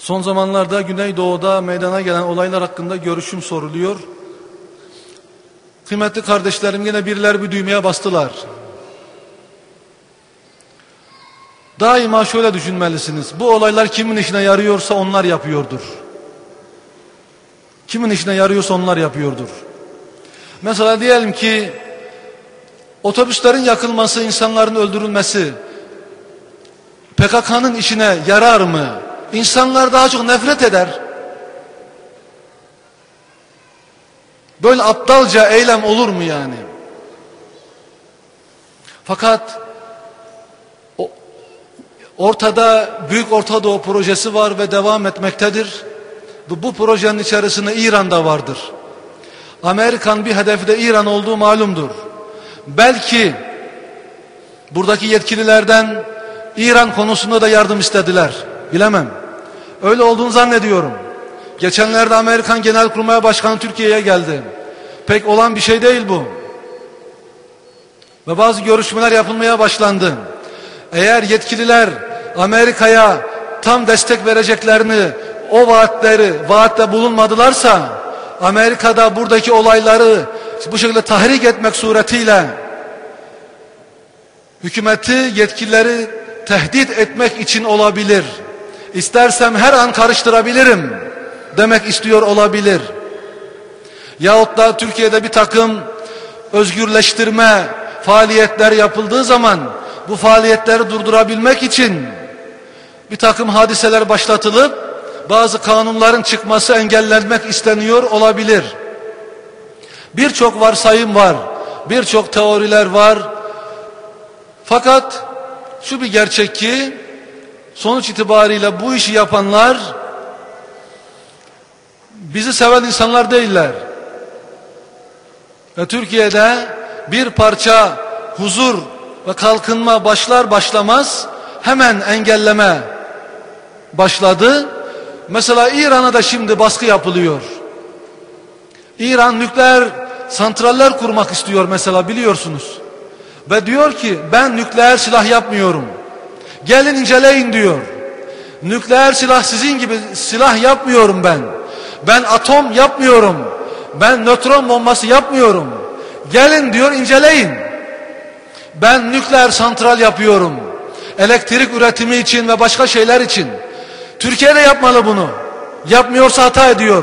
Son zamanlarda Güneydoğu'da meydana gelen olaylar hakkında görüşüm soruluyor. Kıymetli kardeşlerim, yine birileri bir düğmeye bastılar. Daima şöyle düşünmelisiniz. Bu olaylar kimin işine yarıyorsa onlar yapıyordur. Kimin işine yarıyorsa onlar yapıyordur. Mesela diyelim ki otobüslerin yakılması, insanların öldürülmesi PKK'nın işine yarar mı? İnsanlar daha çok nefret eder. Böyle aptalca eylem olur mu yani? Fakat ortada Büyük Orta Doğu projesi var ve devam etmektedir. Bu projenin içerisinde İran da vardır. Amerikan bir hedefi de İran olduğu malumdur. Belki buradaki yetkililerden İran konusunda da yardım istediler. Bilemem. Öyle olduğunu zannediyorum. Geçenlerde Amerikan Genelkurmay Başkanı Türkiye'ye geldi. Pek olan bir şey değil bu. Ve bazı görüşmeler yapılmaya başlandı. Eğer yetkililer Amerika'ya tam destek vereceklerini, o vaatte bulunmadılarsa, Amerika'da buradaki olayları bu şekilde tahrik etmek suretiyle hükümeti, yetkilileri tehdit etmek için olabilir. İstersem her an karıştırabilirim demek istiyor olabilir. Yahut da Türkiye'de bir takım özgürleştirme faaliyetler yapıldığı zaman bu faaliyetleri durdurabilmek için bir takım hadiseler başlatılıp bazı kanunların çıkması engellenmek isteniyor olabilir. Birçok varsayım var, birçok teoriler var. Fakat şu bir gerçek ki sonuç itibariyle bu işi yapanlar bizi seven insanlar değiller. Ve Türkiye'de bir parça huzur ve kalkınma başlar başlamaz hemen engelleme başladı. Mesela İran'a da şimdi baskı yapılıyor. İran nükleer santraller kurmak istiyor mesela, biliyorsunuz. Ve diyor ki ben nükleer silah yapmıyorum. Gelin inceleyin diyor. Nükleer silah sizin gibi silah yapmıyorum ben. Ben atom yapmıyorum. Ben nötron bombası yapmıyorum. Gelin diyor, inceleyin. Ben nükleer santral yapıyorum. Elektrik üretimi için ve başka şeyler için. Türkiye de yapmalı bunu. Yapmıyorsa hata ediyor.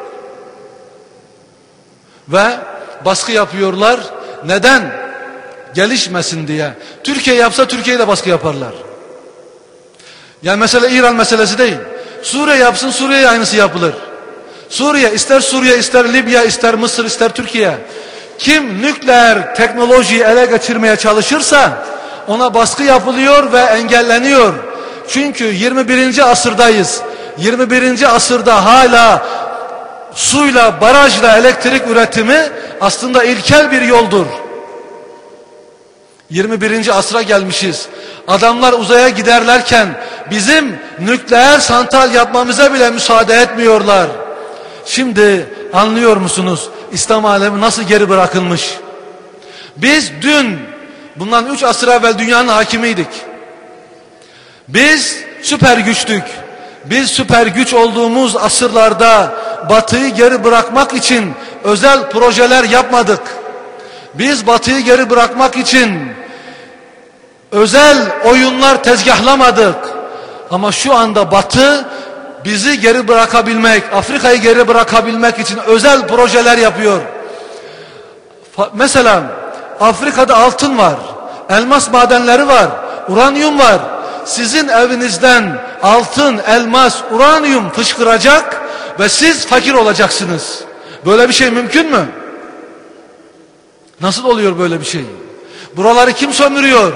Ve baskı yapıyorlar. Neden? Gelişmesin diye. Türkiye yapsa Türkiye'ye de baskı yaparlar. Yani mesele İran meselesi değil. Suriye yapsın, Suriye'ye aynısı yapılır. Suriye, ister Libya, ister Mısır, ister Türkiye. Kim nükleer teknolojiyi ele geçirmeye çalışırsa ona baskı yapılıyor ve engelleniyor. Çünkü 21. asırdayız. 21. asırda hala suyla, barajla elektrik üretimi aslında ilkel bir yoldur. 21. asra gelmişiz. Adamlar uzaya giderlerken bizim nükleer santral yapmamıza bile müsaade etmiyorlar. Şimdi anlıyor musunuz İslam alemi nasıl geri bırakılmış? Biz dün, bundan 3 asır evvel dünyanın hakimiydik. Biz süper güçtük. Biz süper güç olduğumuz asırlarda Batı'yı geri bırakmak için özel projeler yapmadık. Biz Batı'yı geri bırakmak için özel oyunlar tezgahlamadık. Ama şu anda Batı bizi geri bırakabilmek, Afrika'yı geri bırakabilmek için özel projeler yapıyor. Mesela Afrika'da altın var, elmas madenleri var, uranyum var. Sizin evinizden altın, elmas, uranyum fışkıracak ve siz fakir olacaksınız. Böyle bir şey mümkün mü? Nasıl oluyor böyle bir şey? Buraları kim sömürüyor?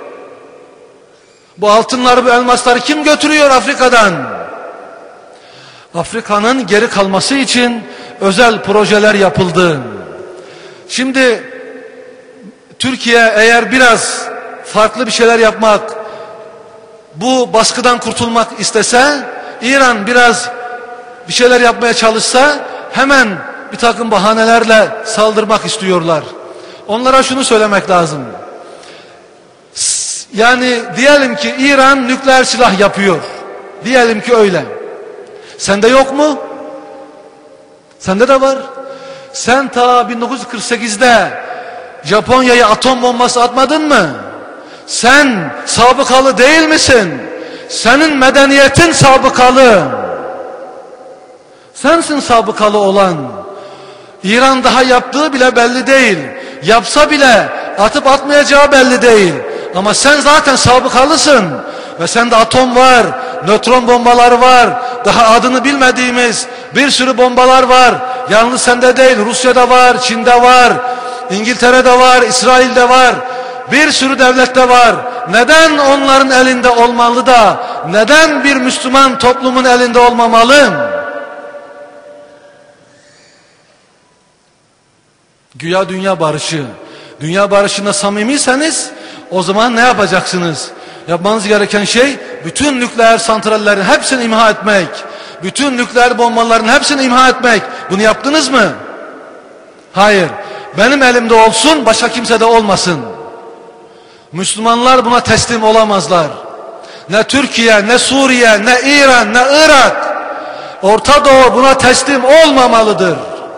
Bu altınları, bu elmasları kim götürüyor Afrika'dan? Afrika'nın geri kalması için özel projeler yapıldı. Şimdi Türkiye eğer biraz farklı bir şeyler yapmak, bu baskıdan kurtulmak istese, İran biraz bir şeyler yapmaya çalışsa hemen bir takım bahanelerle saldırmak istiyorlar. Onlara şunu söylemek lazım. Yani diyelim ki İran nükleer silah yapıyor. Diyelim ki öyle. Sende yok mu? Sende de var. Sen ta 1948'de Japonya'ya atom bombası atmadın mı? Sen sabıkalı değil misin? Senin medeniyetin sabıkalı. Sensin sabıkalı olan. İran daha yaptığı bile belli değil. Yapsa bile atıp atmayacağı belli değil. Ama sen zaten sabıkalısın. Ve sende atom var, nötron bombaları var, daha adını bilmediğimiz bir sürü bombalar var. Yalnız sende değil, Rusya'da var, Çin'de var, İngiltere'de var, İsrail'de var. Bir sürü devlette var. Neden onların elinde olmalı da neden bir Müslüman toplumun elinde olmamalı? Güya dünya barışı. Dünya barışına samimiyseniz o zaman ne yapacaksınız? Yapmanız gereken şey bütün nükleer santrallerin hepsini imha etmek. Bütün nükleer bombaların hepsini imha etmek. Bunu yaptınız mı? Hayır. Benim elimde olsun, başka kimse de olmasın. Müslümanlar buna teslim olamazlar. Ne Türkiye, ne Suriye, ne İran, ne Irak, Orta Doğu buna teslim olmamalıdır.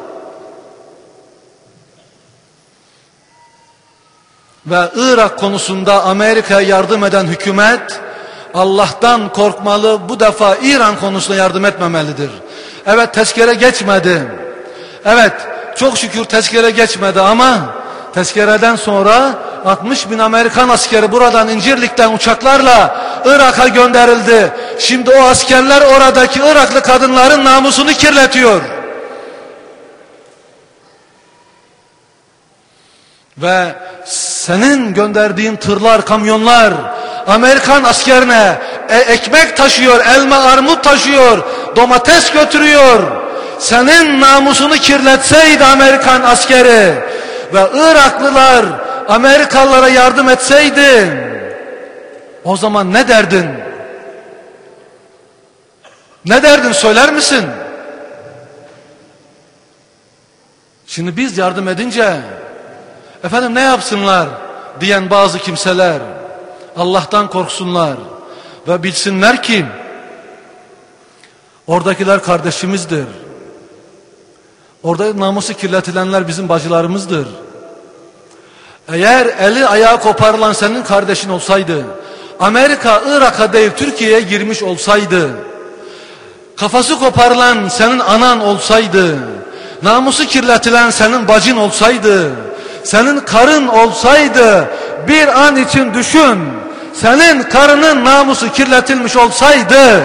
Ve Irak konusunda Amerika'ya yardım eden hükümet Allah'tan korkmalı, bu defa İran konusunda yardım etmemelidir. Evet, tezkere geçmedi. Evet, çok şükür tezkere geçmedi ama tezkereden sonra 60 bin Amerikan askeri buradan İncirlik'ten uçaklarla Irak'a gönderildi. Şimdi o askerler oradaki Iraklı kadınların namusunu kirletiyor. Ve senin gönderdiğin tırlar, kamyonlar Amerikan askerine ekmek taşıyor, elma, armut taşıyor, domates götürüyor. Senin namusunu kirletseydi Amerikan askeri ve Iraklılar Amerikalılara yardım etseydi, o zaman ne derdin? Ne derdin, söyler misin? Şimdi biz yardım edince efendim ne yapsınlar diyen bazı kimseler Allah'tan korksunlar ve bilsinler ki oradakiler kardeşimizdir. Orada namusu kirletilenler bizim bacılarımızdır. Eğer eli ayağı koparılan senin kardeşin olsaydı, Amerika Irak'a değil Türkiye'ye girmiş olsaydı, kafası koparılan senin anan olsaydı, namusu kirletilen senin bacın olsaydı, senin karın olsaydı, bir an için düşün, senin karının namusu kirletilmiş olsaydı,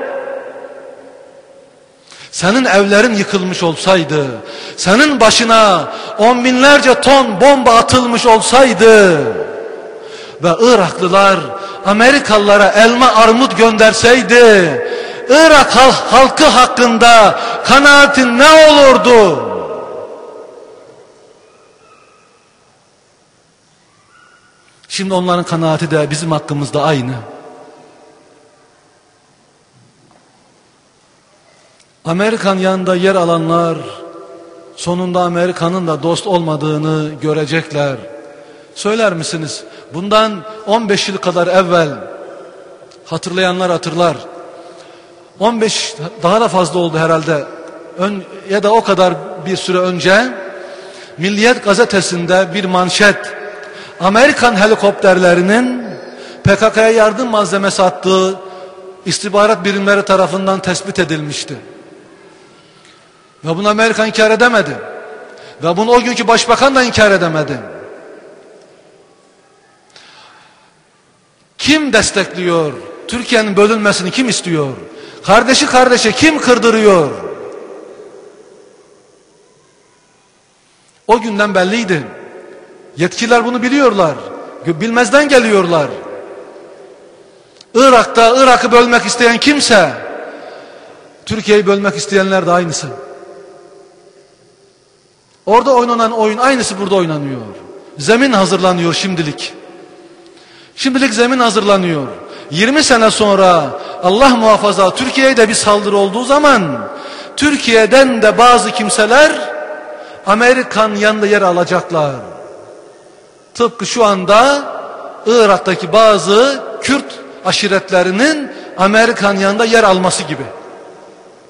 senin evlerin yıkılmış olsaydı, senin başına on binlerce ton bomba atılmış olsaydı ve Iraklılar Amerikalılara elma armut gönderseydi, Irak halkı hakkında kanaatin ne olurdu? Şimdi onların kanaati de bizim hakkımızda aynı. Amerikan yanında yer alanlar sonunda Amerika'nın da dost olmadığını görecekler. Söyler misiniz? Bundan 15 yıl kadar evvel, hatırlayanlar hatırlar, 15 daha da fazla oldu herhalde, ya da o kadar bir süre önce Milliyet gazetesinde bir manşet, Amerikan helikopterlerinin PKK'ya yardım malzemesi attığı istihbarat birimleri tarafından tespit edilmişti. Ve bunu Amerika inkar edemedi. Ve bunu o günkü başbakan da inkar edemedi. Kim destekliyor? Türkiye'nin bölünmesini kim istiyor? Kardeşi kardeşe kim kırdırıyor? O günden belliydi. Yetkililer bunu biliyorlar. Bilmezden geliyorlar. Irak'ta Irak'ı bölmek isteyen kimse, Türkiye'yi bölmek isteyenler de aynısı. Orada oynanan oyun aynısı burada oynanıyor. Zemin hazırlanıyor şimdilik. Şimdilik zemin hazırlanıyor. 20 sene sonra Allah muhafaza Türkiye'ye de bir saldırı olduğu zaman Türkiye'den de bazı kimseler Amerikan yanında yer alacaklar. Tıpkı şu anda Irak'taki bazı Kürt aşiretlerinin Amerikan yanında yer alması gibi.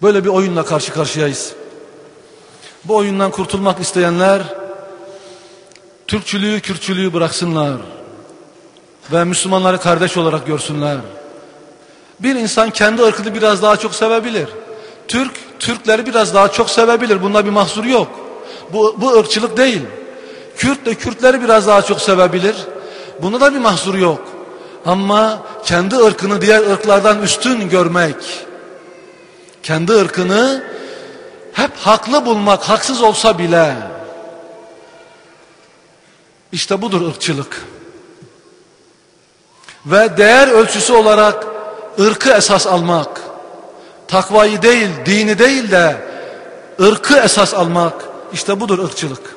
Böyle bir oyunla karşı karşıyayız. Bu oyundan kurtulmak isteyenler Türkçülüğü, Kürtçülüğü bıraksınlar ve Müslümanları kardeş olarak görsünler. Bir insan kendi ırkını biraz daha çok sevebilir. Türkleri biraz daha çok sevebilir. Bunda bir mahsur yok. Bu ırkçılık değil. Kürt de Kürtleri biraz daha çok sevebilir. Bunda da bir mahsur yok. Ama kendi ırkını diğer ırklardan üstün görmek, kendi ırkını hep haklı bulmak, haksız olsa bile, işte budur ırkçılık. Ve değer ölçüsü olarak ırkı esas almak, takvayı değil, dini değil de ırkı esas almak, işte budur ırkçılık.